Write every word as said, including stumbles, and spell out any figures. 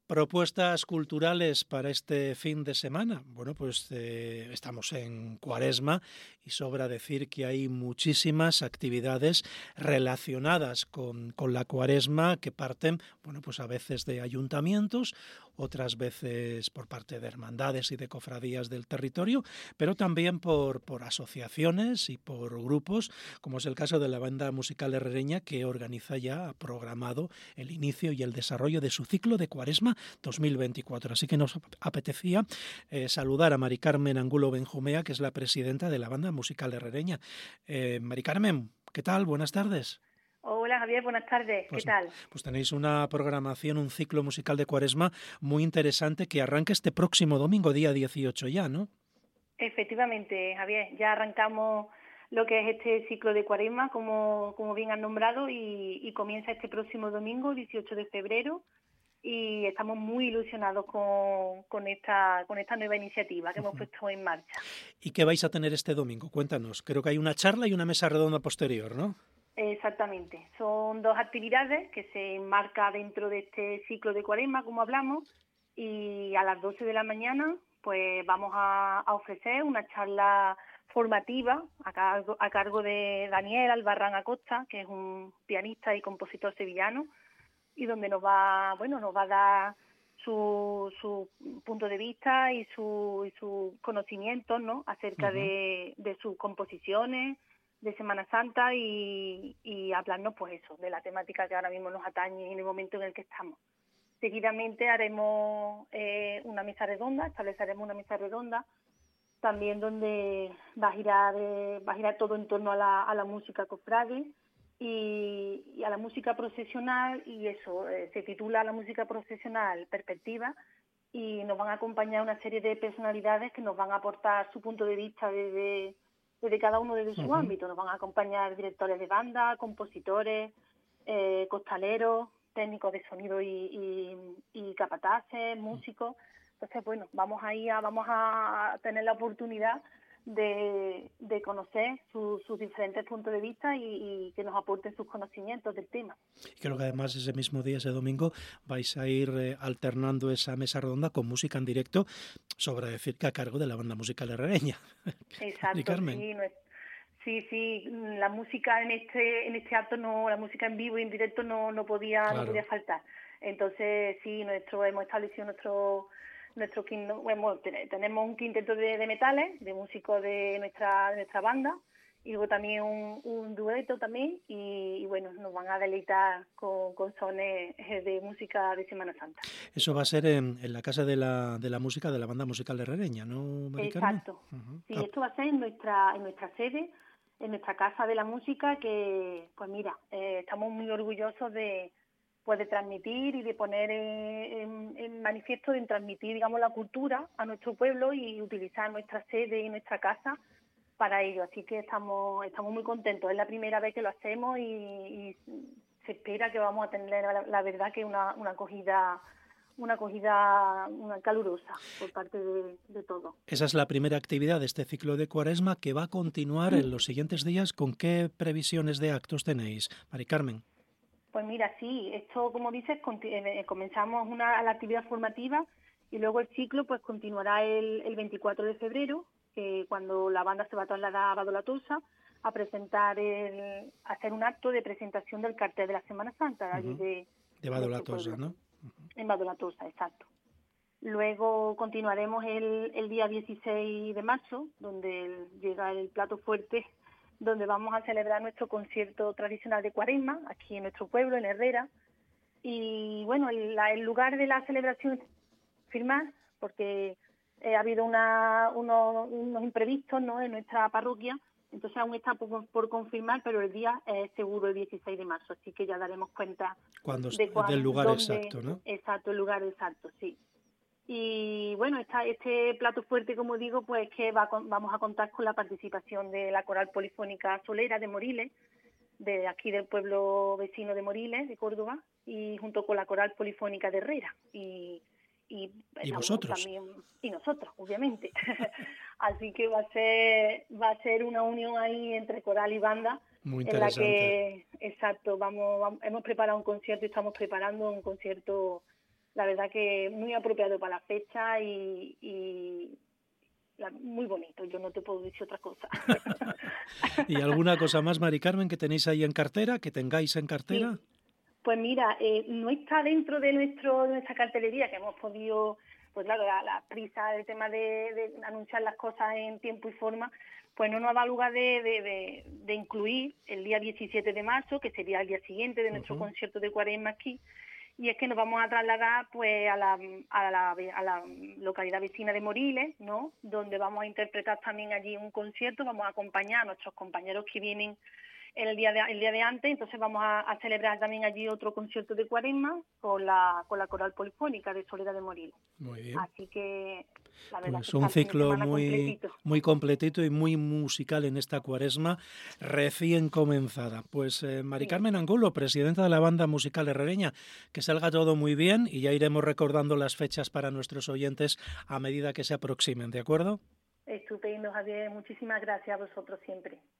Propuestas culturales para este fin de semana. Bueno, pues eh, estamos en Cuaresma y sobra decir que hay muchísimas actividades relacionadas con, con la Cuaresma que parten, bueno, pues a veces de ayuntamientos, otras veces por parte de hermandades y de cofradías del territorio, pero también por, por asociaciones y por grupos, como es el caso de la Banda Musical Herrereña, que organiza ya, ha programado el inicio y el desarrollo de su ciclo de Cuaresma dos mil veinticuatro. Así que nos apetecía eh, saludar a Mari Carmen Angulo Benjumea, que es la presidenta de la Banda Musical Herrereña. Eh, Mari Carmen, ¿qué tal? Buenas tardes. Hola Javier, buenas tardes. Pues, ¿Qué tal? Pues tenéis una programación, un ciclo musical de Cuaresma muy interesante que arranca este próximo domingo, día dieciocho ya, ¿no? Efectivamente, Javier, ya arrancamos lo que es este ciclo de Cuaresma, como, como bien han nombrado, y, y comienza este próximo domingo, dieciocho de febrero, y estamos muy ilusionados con, con, esta, con esta nueva iniciativa que uh-huh. hemos puesto en marcha. ¿Y qué vais a tener este domingo? Cuéntanos. Creo que hay una charla y una mesa redonda posterior, ¿no? Exactamente. Son dos actividades que se enmarcan dentro de este ciclo de Cuaresma, como hablamos, y a las doce de la mañana pues vamos a, a ofrecer una charla formativa a cargo, a cargo de Daniel Albarrán Acosta, que es un pianista y compositor sevillano, y donde nos va, bueno, nos va a dar su, su punto de vista y su y sus conocimientos, ¿no?, acerca uh-huh. de, de sus composiciones de Semana Santa y, y hablarnos, pues eso, de la temática que ahora mismo nos atañe en el momento en el que estamos. Seguidamente haremos eh, una mesa redonda, estableceremos una mesa redonda, también donde va a girar, eh, va a girar todo en torno a la, a la música cofrade y, y a la música procesional, y eso, eh, se titula La música procesional perspectiva, y nos van a acompañar una serie de personalidades que nos van a aportar su punto de vista desde, desde cada uno desde su uh-huh. ámbito. Nos van a acompañar directores de banda, compositores, eh, costaleros, técnicos de sonido y, y, y capataces, músicos. Entonces, bueno, vamos ahí a, vamos a tener la oportunidad de, de conocer sus su diferentes puntos de vista y, y que nos aporten sus conocimientos del tema. Y creo que además ese mismo día, ese domingo, vais a ir eh, alternando esa mesa redonda con música en directo, sobre decir que a cargo de la Banda Musical Herrereña. Exacto, sí, no es, sí, sí, la música en este en este acto, no, la música en vivo y en directo no no podía claro. no podía faltar. Entonces, sí, nuestro hemos establecido nuestro nuestro bueno, tenemos un quinteto de, de metales, de músicos de nuestra de nuestra banda, y luego también un, un dueto también, y, y bueno, nos van a deleitar con, con sones de música de Semana Santa. Eso va a ser en, en la Casa de la, de la Música de la Banda Musical Herrereña, ¿no, Mari Carmen? Exacto. Uh-huh. Sí, ah. esto va a ser en nuestra, en nuestra sede, en nuestra Casa de la Música, que, pues mira, eh, estamos muy orgullosos de, pues de transmitir y de poner en, en manifiesto, de transmitir, digamos, la cultura a nuestro pueblo y utilizar nuestra sede y nuestra casa para ello. Así que estamos estamos muy contentos. Es la primera vez que lo hacemos y, y se espera que vamos a tener, la, la verdad, que una, una acogida una acogida una calurosa por parte de, de todos. Esa es la primera actividad de este ciclo de Cuaresma, que va a continuar en los siguientes días. ¿Con qué previsiones de actos tenéis, Mari Carmen? Pues mira, sí, esto, como dices, comenzamos una la actividad formativa y luego el ciclo pues continuará el, el veinticuatro de febrero, que cuando la banda se va a trasladar a Badolatosa a presentar, el, a hacer un acto de presentación del cartel de la Semana Santa, uh-huh. allí de, de Badolatosa, ¿no? Uh-huh. En Badolatosa, exacto. Luego continuaremos el, el día dieciséis de marzo, donde llega el plato fuerte, donde vamos a celebrar nuestro concierto tradicional de Cuaresma, aquí en nuestro pueblo, en Herrera. Y bueno, el, la, el lugar de la celebración firmar, porque eh, ha habido una, uno, unos imprevistos, ¿no?, en nuestra parroquia, entonces aún está por, por confirmar, pero el día es seguro el dieciséis de marzo, así que ya daremos cuenta cuando, de cuándo, del lugar dónde, exacto, ¿no? Exacto, el lugar exacto, sí. Y bueno, esta, este plato fuerte, como digo, pues que va, vamos a contar con la participación de la Coral Polifónica Solera de Moriles, de aquí del pueblo vecino de Moriles, de Córdoba, y junto con la Coral Polifónica de Herrera. Y, y, ¿Y vosotros? También, y nosotros, obviamente. Así que va a ser va a ser una unión ahí entre coral y banda. Muy interesante. En la que, exacto, vamos, vamos hemos preparado un concierto y estamos preparando un concierto la verdad que muy apropiado para la fecha y, y la, muy bonito, yo no te puedo decir otra cosa. ¿Y alguna cosa más, Mari Carmen, que tenéis ahí en cartera, que tengáis en cartera? Sí. Pues mira, eh, no está dentro de nuestro de nuestra cartelería, que hemos podido, pues claro, la, la prisa del tema de, de anunciar las cosas en tiempo y forma, pues no nos da lugar de, de, de, de incluir el día diecisiete de marzo, que sería el día siguiente de nuestro uh-huh. concierto de Cuaresma aquí, y es que nos vamos a trasladar pues a la, a la, a la localidad vecina de Moriles, ¿no? Donde vamos a interpretar también allí un concierto, vamos a acompañar a nuestros compañeros que vienen el día de el día de antes, entonces vamos a, a celebrar también allí otro concierto de Cuaresma con la con la coral polifónica de Soledad de Moriles. Muy bien. Así que la verdad pues que un ciclo muy completito. muy completito y muy musical en esta Cuaresma recién comenzada. Pues eh, Mari sí. Carmen Angulo, presidenta de la banda musical herrereña, que salga todo muy bien y ya iremos recordando las fechas para nuestros oyentes a medida que se aproximen, ¿de acuerdo? Estupendo, Javier. Muchísimas gracias a vosotros siempre.